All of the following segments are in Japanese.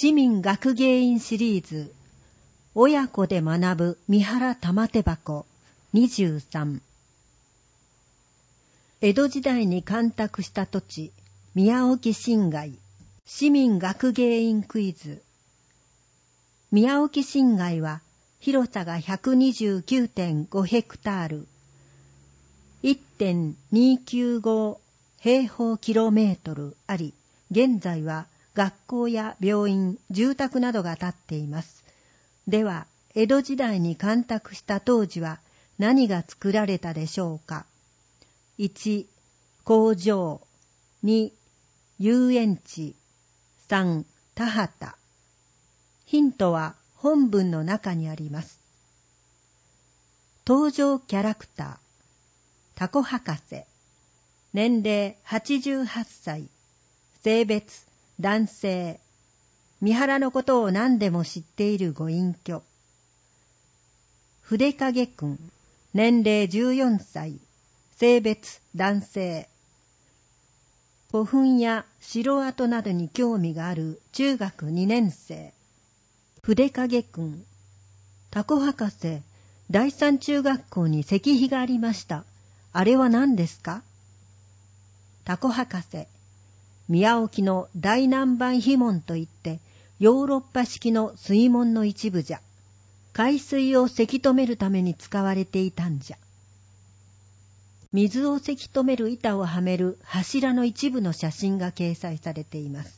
市民学芸員シリーズ親子で学ぶ三原玉手箱23。江戸時代に干拓した土地宮沖新街市民学芸員クイズ。宮沖新街は広さが 129.5 ヘクタール 1.295 平方キロメートルあり、現在は学校や病院、住宅などが建っています。では、江戸時代に干拓した当時は何が作られたでしょうか。1、工場。2、遊園地。3、田畑。ヒントは本文の中にあります。登場キャラクター。タコ博士。年齢88歳。性別男性。三原のことを何でも知っているご隠居。筆影くん。年齢14歳。性別男性。古墳や城跡などに興味がある中学2年生。筆影くん。タコ博士、第三中学校に石碑がありました。あれは何ですか？タコ博士。宮沖の大南蛮碑文といって、ヨーロッパ式の水門の一部じゃ。海水をせき止めるために使われていたんじゃ。水をせき止める板をはめる柱の一部の写真が掲載されています。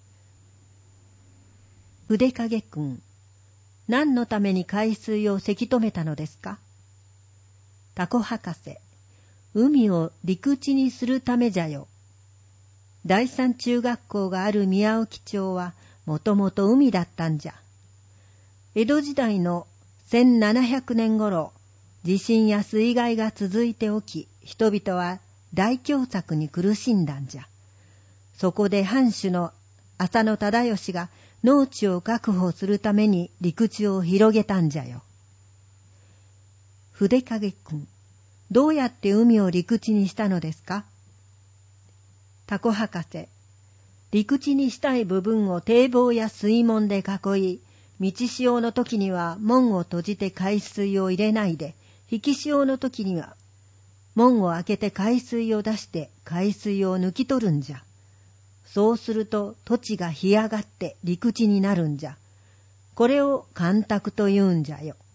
筆影くん。何のために海水をせき止めたのですか？タコ博士。海を陸地にするためじゃよ。第三中学校がある宮沖町はもともと海だったんじゃ。江戸時代の1700年頃、地震や水害が続いて起き、人々は大凶作に苦しんだんじゃ。そこで藩主の浅野忠義が農地を確保するために陸地を広げたんじゃよ。筆影くん、どうやって海を陸地にしたのですか？タコ博士。陸地にしたい部分を堤防や水門で囲い、満ち潮の時には門を閉じて海水を入れないで、引き潮の時には門を開けて海水を出して海水を抜き取るんじゃ。そうすると土地が干上がって陸地になるんじゃ。これを干拓と言うんじゃよ。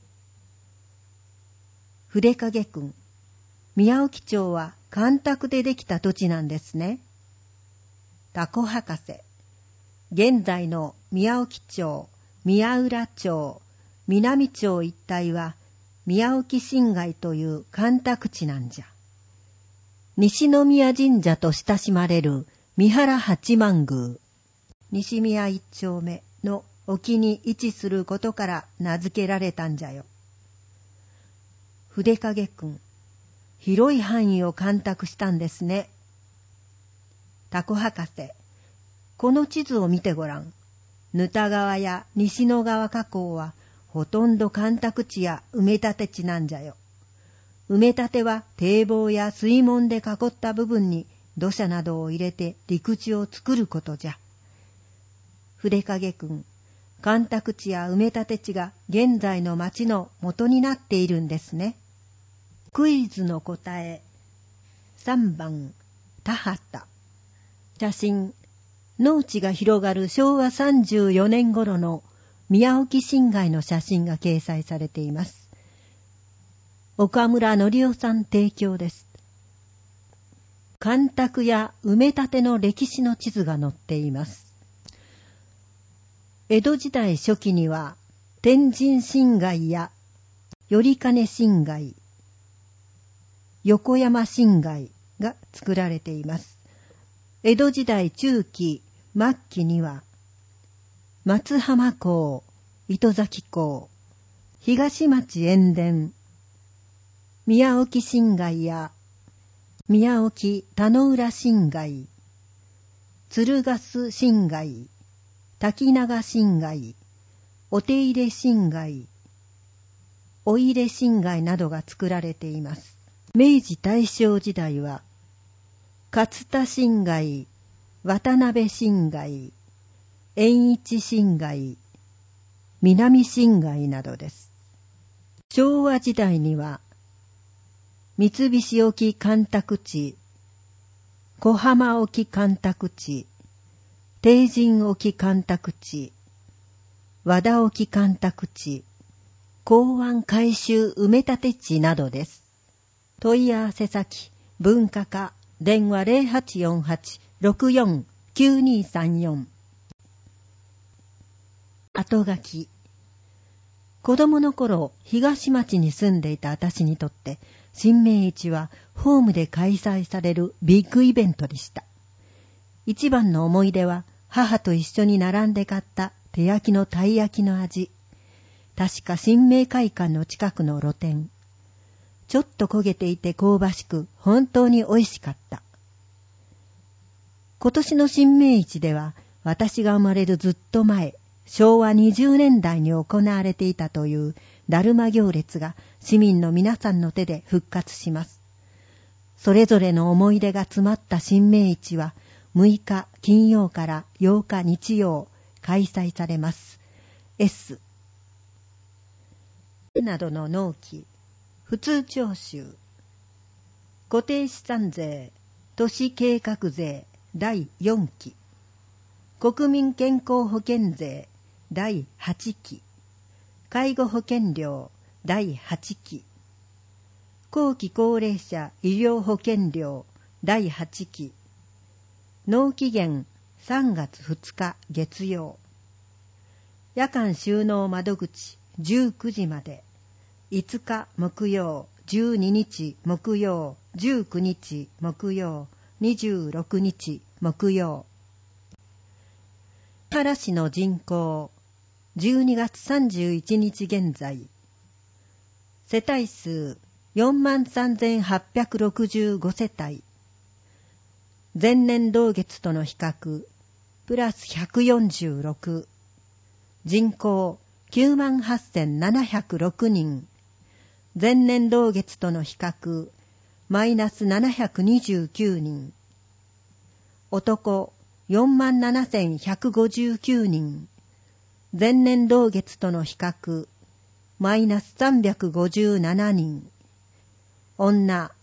筆影くん。宮沖町は干拓でできた土地なんですね。タコ博士。現在の宮沖町、宮浦町、南町一帯は宮沖新街という干拓地なんじゃ。西宮神社と親しまれる三原八幡宮、西宮一丁目の沖に位置することから名付けられたんじゃよ。筆影くん。広い範囲を干拓したんですね。タコ博士。この地図を見てごらん。沼田川や西野川河口はほとんど干拓地や埋め立て地なんじゃよ。埋め立ては堤防や水門で囲った部分に土砂などを入れて陸地を作ることじゃ。筆影くん。干拓地や埋め立て地が現在の町の元になっているんですね。クイズの答え。3番、田畑。写真。農地が広がる昭和34年頃の宮沖新街の写真が掲載されています。岡村則夫さん提供です。干拓や埋め立ての歴史の地図が載っています。江戸時代初期には天神新街や頼金新街、横山新街が作られています。江戸時代中期、末期には松浜港、糸崎港、東町塩田、宮沖新街や宮沖田野浦新街、鶴ヶ新街、滝長新街、お手入れ新街、お入れ新街などが作られています。明治大正時代は勝田新街、渡辺新街、 延一新街、南新街などです。昭和時代には、三菱沖干拓地、小浜沖干拓地、帝神沖干拓地、和田沖干拓地、港湾改修埋め立て地などです。問い合わせ先、文化課、電話 0848-64-9234。後書き。子供の頃、東町に住んでいた私にとって、新明市はホームで開催されるビッグイベントでした。一番の思い出は、母と一緒に並んで買った手焼きのたい焼きの味。確か新明会館の近くの露店。ちょっと焦げていて香ばしく、本当に美味しかった。今年の新明市では、私が生まれるずっと前、昭和20年代に行われていたというだるま行列が市民の皆さんの手で復活します。それぞれの思い出が詰まった新明市は、6日金曜から8日日曜開催されます。S などの納期、普通徴収、固定資産税、都市計画税第4期、国民健康保険税第8期、介護保険料第8期、後期高齢者医療保険料第8期、納期限3月2日月曜、夜間収納窓口19時まで、5日木曜、12日木曜、19日木曜、26日木曜。三原市の人口、12月31日現在、世帯数 43,865 世帯、前年同月との比較、プラス146、人口 98,706 人、前年同月との比較、マイナス729人、男 47,159 人、前年同月との比較、マイナス357人、女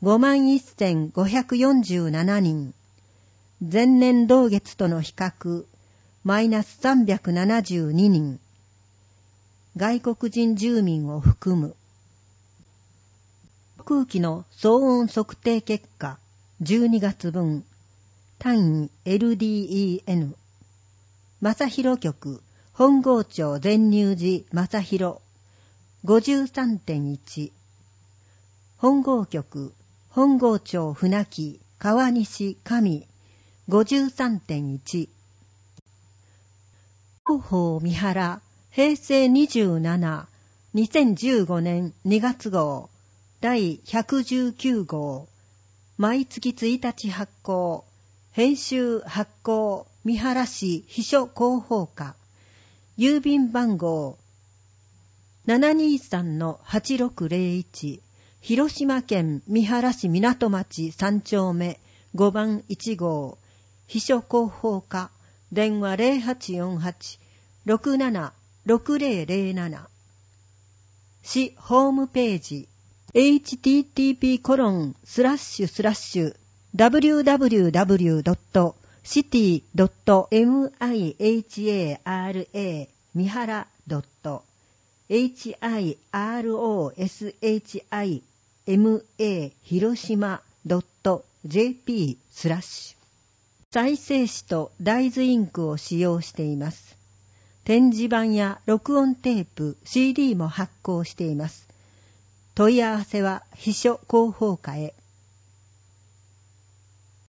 51,547 人、前年同月との比較、マイナス372人、外国人住民を含む。空気の騒音測定結果、12月分、単位 LDEN、正広局、本郷町全入寺正広、53.1、本郷局、本郷町船木、川西上、53.1、広報三原、平成27、2015年2月号、第119号、毎月1日発行、編集発行、三原市秘書広報課、郵便番号 723-8601、広島県三原市港町3丁目5番1号、秘書広報課、電話 0848-676007、市ホームページ、http://www.city.mihara 三原 .hiroshima 広島 .jp/ 再生紙と大豆インクを使用しています。展示板や録音テープ、CD も発行しています。問い合わせは秘書広報課へ。